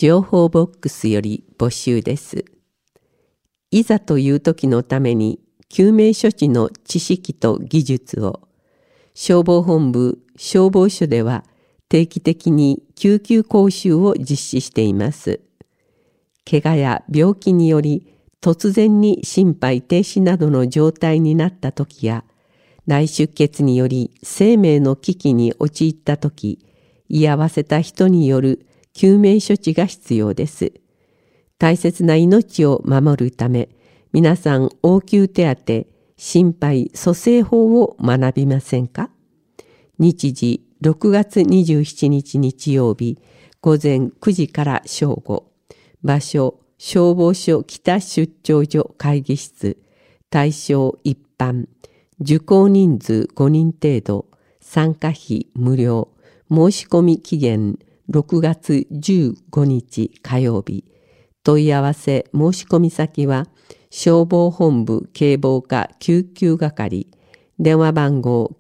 情報ボックスより募集です。いざという時のために救命処置の知識と技術を消防本部消防署では定期的に救急講習を実施しています。怪我や病気により突然に心肺停止などの状態になった時や内出血により生命の危機に陥った時、居合わせた人による救命処置が必要です。大切な命を守るため、皆さん応急手当、心肺蘇生法を学びませんか？日時6月27日日曜日、午前9時から正午。場所、消防署北出張所会議室。対象一般。受講人数5人程度。参加費無料。申し込み期限6月15日火曜日。問い合わせ申し込み先は消防本部警防課救急係。電話番号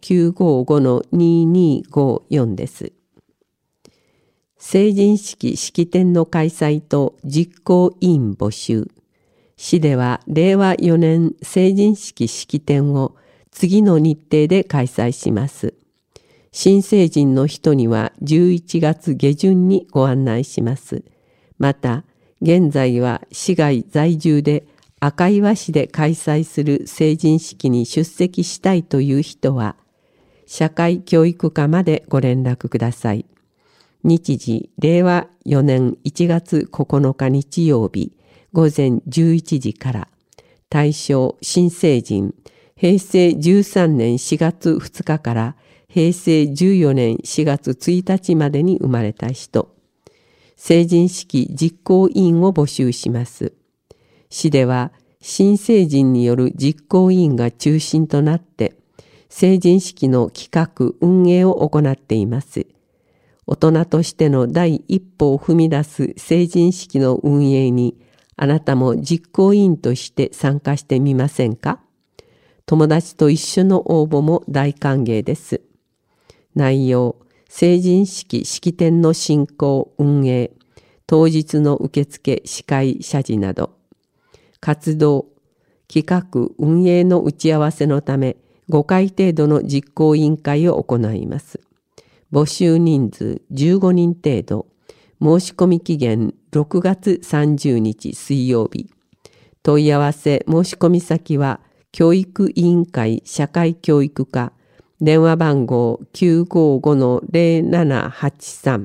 955-2254 です。成人式式典の開催と実行委員募集。市では令和4年成人式式典を次の日程で開催します。新成人の人には11月下旬にご案内します。また、現在は市外在住で赤岩市で開催する成人式に出席したいという人は、社会教育課までご連絡ください。日時、令和4年1月9日日曜日、午前11時から。対象、新成人、平成13年4月2日から平成14年4月1日までに生まれた人。成人式実行委員を募集します。市では新成人による実行委員が中心となって成人式の企画運営を行っています。大人としての第一歩を踏み出す成人式の運営にあなたも実行委員として参加してみませんか？友達と一緒の応募も大歓迎です。内容、成人式式典の進行運営、当日の受付司会謝辞など。活動、企画運営の打ち合わせのため5回程度の実行委員会を行います。募集人数15人程度。申し込み期限6月30日水曜日。問い合わせ申し込み先は教育委員会社会教育課。電話番号 955-0783。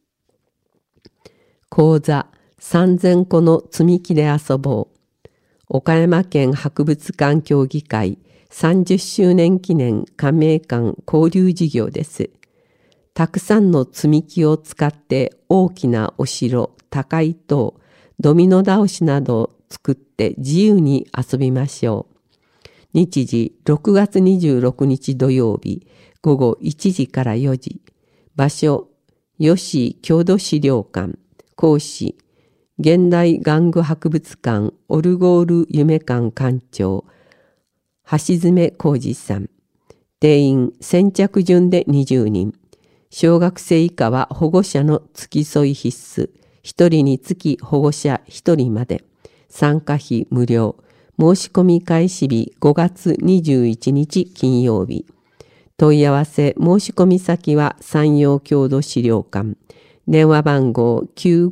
講座3000個の積み木で遊ぼう。岡山県博物館協議会30周年記念加盟館交流事業です。たくさんの積み木を使って大きなお城、高い塔、ドミノ倒しなどを作って自由に遊びましょう。日時6月26日土曜日午後1時から4時。場所、吉郷土資料館。講師、現代玩具博物館オルゴール夢館館長、橋爪浩二さん。定員先着順で20人。小学生以下は保護者の付き添い必須。1人につき保護者1人まで。参加費無料。申し込み開始日5月21日金曜日。問い合わせ申し込み先は山陽郷土資料館。電話番号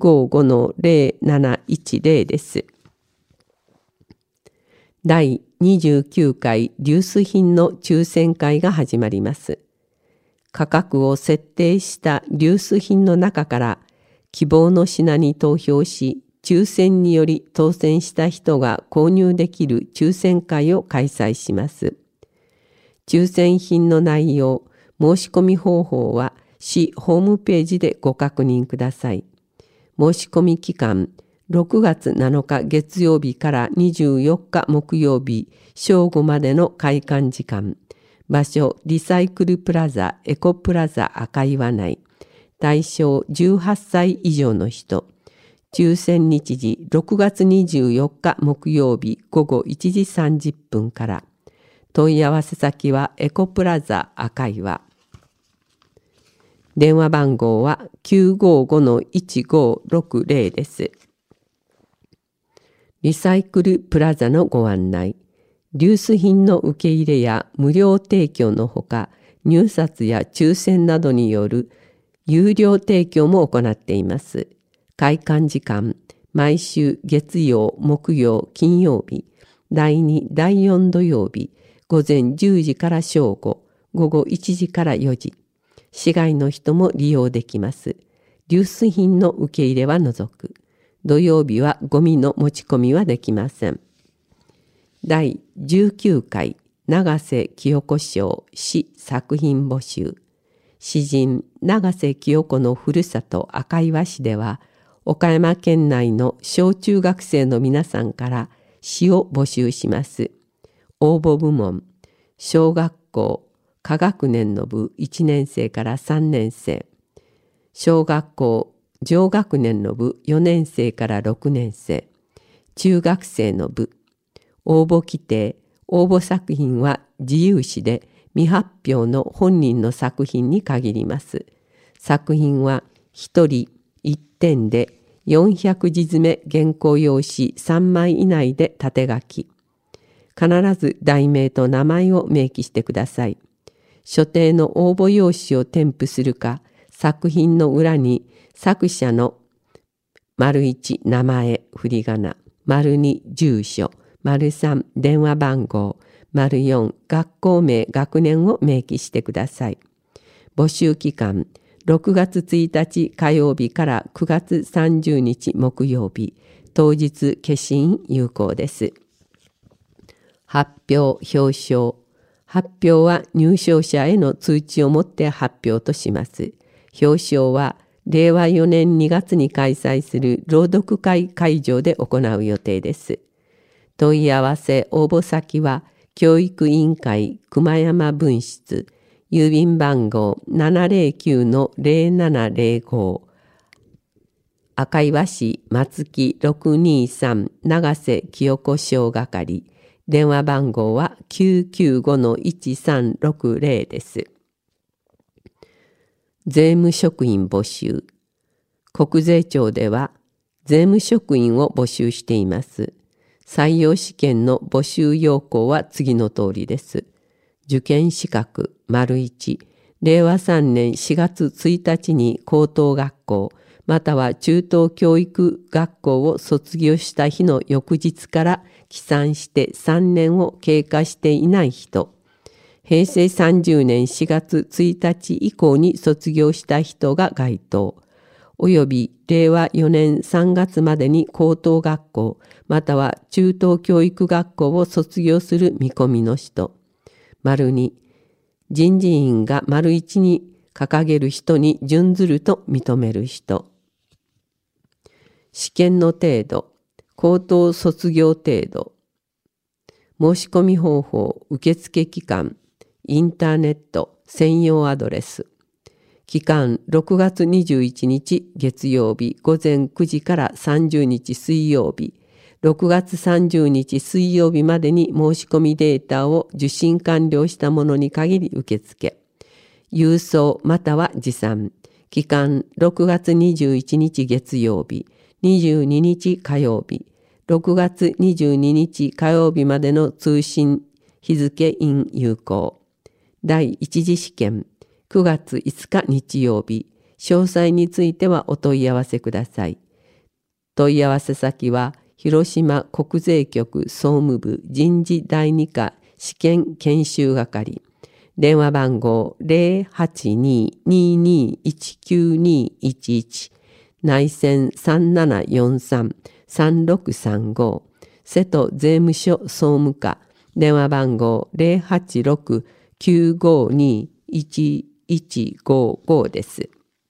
955-0710 です。第29回リュース品の抽選会が始まります。価格を設定したリュース品の中から希望の品に投票し、抽選により当選した人が購入できる抽選会を開催します。抽選品の内容、申し込み方法は市ホームページでご確認ください。申し込み期間、6月7日月曜日から24日木曜日正午までの開館時間。場所、リサイクルプラザエコプラザ赤岩内。対象18歳以上の人。抽選日時6月24日木曜日午後1時30分から。問い合わせ先はエコプラザ赤岩。 電話番号は 955-1560 です。リサイクルプラザのご案内。リュース品の受け入れや無料提供のほか、入札や抽選などによる有料提供も行っています。開館時間、毎週月曜、木曜、金曜日、第2、第4土曜日、午前10時から正午、午後1時から4時。市外の人も利用できます。リュース品の受け入れは除く。土曜日はゴミの持ち込みはできません。第19回長瀬清子賞詩作品募集。詩人長瀬清子のふるさと赤岩市では、岡山県内の小中学生の皆さんから詩を募集します。応募部門、小学校下学年の部1年生から3年生、小学校上学年の部4年生から6年生、中学生の部。応募規定、応募作品は自由詩で未発表の本人の作品に限ります。作品は1人1点で400字詰め原稿用紙3枚以内で縦書き。必ず題名と名前を明記してください。所定の応募用紙を添付するか、作品の裏に作者の ① 名前振り仮名、②住所、③電話番号、�4学校名学年を明記してください。募集期間6月1日火曜日から9月30日木曜日、当日消印有効です。発表表彰。発表は入賞者への通知をもって発表とします。表彰は令和4年2月に開催する朗読会会場で行う予定です。問い合わせ応募先は教育委員会熊山分室、郵便番号 709-0705 赤岩市松木623長瀬清子小係、電話番号は 995-1360 です。税務職員募集。国税庁では税務職員を募集しています。採用試験の募集要項は次の通りです。受験資格 ①、令和3年4月1日に高等学校または中等教育学校を卒業した日の翌日から起算して3年を経過していない人、平成30年4月1日以降に卒業した人が該当、および令和4年3月までに高等学校または中等教育学校を卒業する見込みの人、②、人事院が①に掲げる人に準ずると認める人。試験の程度、高等卒業程度。申し込み方法、受付期間、インターネット、専用アドレス。期間6月21日月曜日午前9時から30日水曜日、6月30日水曜日までに申し込みデータを受信完了したものに限り受付。郵送または持参。期間6月21日月曜日、22日火曜日、6月22日火曜日までの通信日付印有効。第一次試験9月5日日曜日。詳細についてはお問い合わせください。問い合わせ先は広島国税局総務部人事第2課試験研修係。電話番号 082-221-9211 内線 3743-3635 瀬戸税務署総務課電話番号 086-952-1155 です。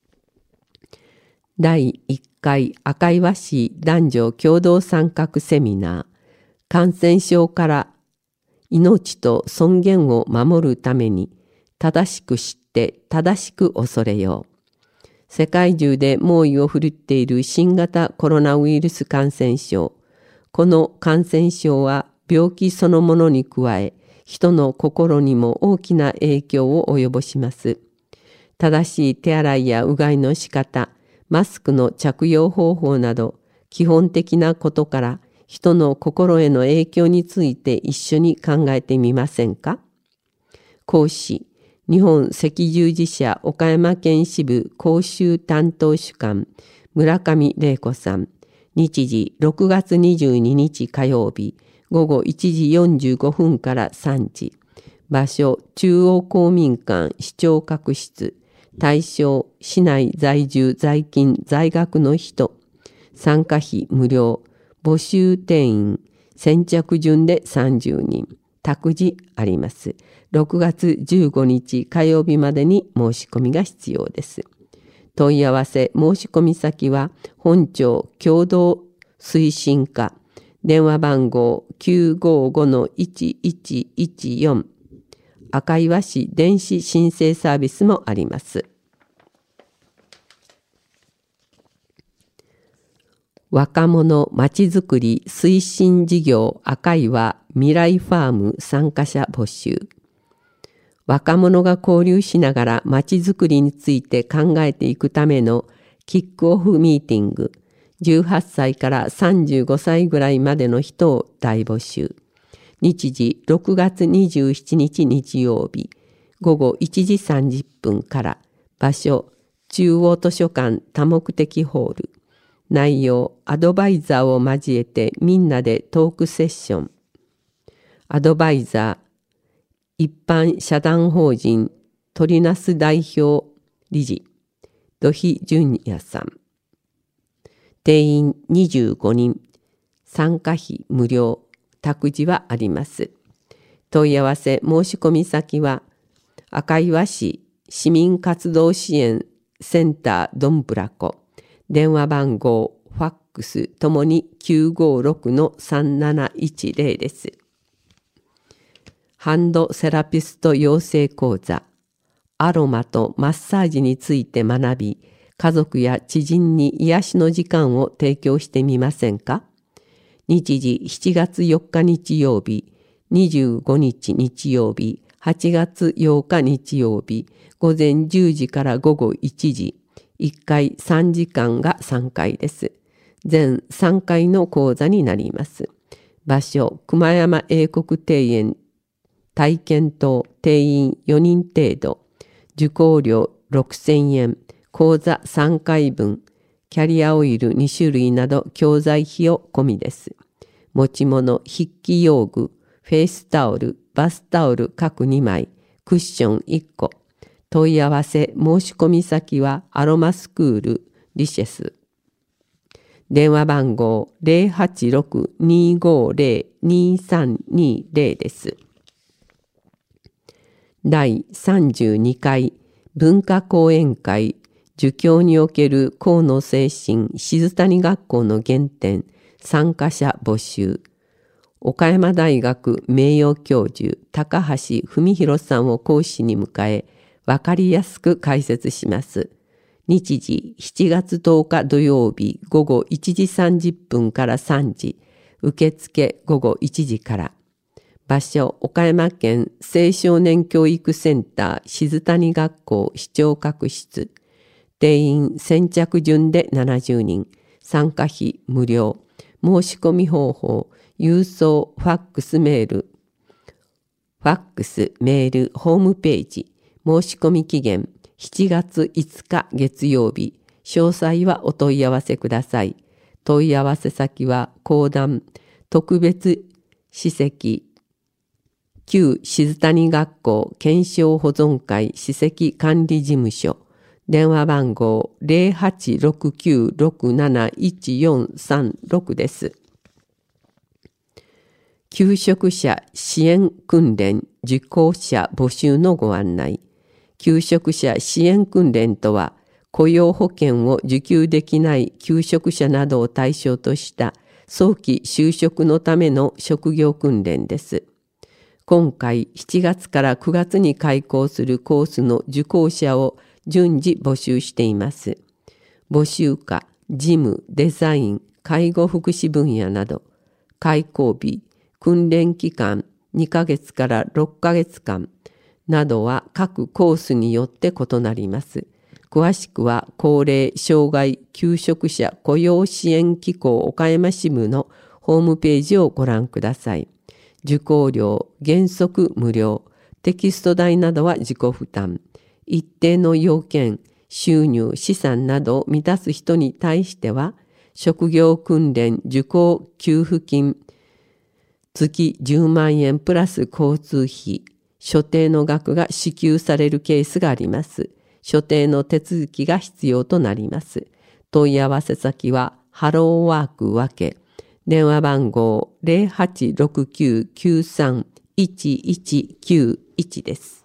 第1回赤岩市男女共同参画セミナー、感染症から命と尊厳を守るために正しく知って正しく恐れよう。世界中で猛威を振るっている新型コロナウイルス感染症。この感染症は病気そのものに加え、人の心にも大きな影響を及ぼします。 正しい手洗いやうがいの仕方、マスクの着用方法など、基本的なことから人の心への影響について一緒に考えてみませんか。講師、日本赤十字社岡山県支部講習担当主幹、村上玲子さん。日時6月22日火曜日、午後1時45分から3時。場所、中央公民館視聴覚室。対象、市内在住在勤在学の人。参加費無料。募集定員。先着順で30人。託児あります。6月15日火曜日までに申し込みが必要です。問い合わせ申し込み先は本庁共同推進課、電話番号 955-1114、赤岩市電子申請サービスもあります。若者まちづくり推進事業赤岩未来ファーム参加者募集。若者が交流しながらまちづくりについて考えていくためのキックオフミーティング、18歳から35歳ぐらいまでの人を大募集。日時6月27日日曜日、午後1時30分から。場所、中央図書館多目的ホール。内容、アドバイザーを交えてみんなでトークセッション。アドバイザー、一般社団法人トリナス代表理事土肥淳也さん。定員25人。参加費無料。託児はあります。問い合わせ申し込み先は赤岩市市民活動支援センターどんぶらこ。電話番号、ファックスともに 956-3710 です。ハンドセラピスト養成講座、アロマとマッサージについて学び、家族や知人に癒しの時間を提供してみませんか。日時7月4日日曜日、25日日曜日、8月8日日曜日、午前10時から午後1時、1回3時間が3回です。全3回の講座になります。場所、熊山英国庭園体験棟、定員4人程度。受講料6000円。講座3回分。キャリアオイル2種類など教材費用込みです。持ち物、筆記用具、フェイスタオル、バスタオル各2枚、クッション1個。問い合わせ申し込み先はアロマスクールリシェス。電話番号 086-250-2320 です。第32回文化講演会儒教における河野精神静谷学校の原点参加者募集。岡山大学名誉教授高橋文弘さんを講師に迎え、わかりやすく解説します。日時7月10日土曜日午後1時30分から3時、受付午後1時から。場所、岡山県青少年教育センター静谷学校視聴覚室。定員先着順で70人。参加費無料。申し込み方法、郵送、ファックスメール。ファックス、メール、ホームページ。申し込み期限、7月5日月曜日。詳細はお問い合わせください。問い合わせ先は、講談、特別史跡、旧静谷学校検証保存会史跡管理事務所。電話番号 0869671436 です。求職者支援訓練受講者募集のご案内。求職者支援訓練とは、雇用保険を受給できない求職者などを対象とした早期就職のための職業訓練です。今回7月から9月に開講するコースの受講者を順次募集しています。募集課、事務、デザイン、介護福祉分野など、開講日、訓練期間2ヶ月から6ヶ月間、 などは各コースによって異なります。詳しくは高齢障害求職者雇用支援機構岡山支部のホームページをご覧ください。受講料原則無料、テキスト代などは自己負担。一定の要件、収入、資産などを満たす人に対しては、職業訓練受講給付金、月10万円プラス交通費、所定の額が支給されるケースがあります。所定の手続きが必要となります。問い合わせ先は、ハローワークわけ、電話番号 0869931191 です。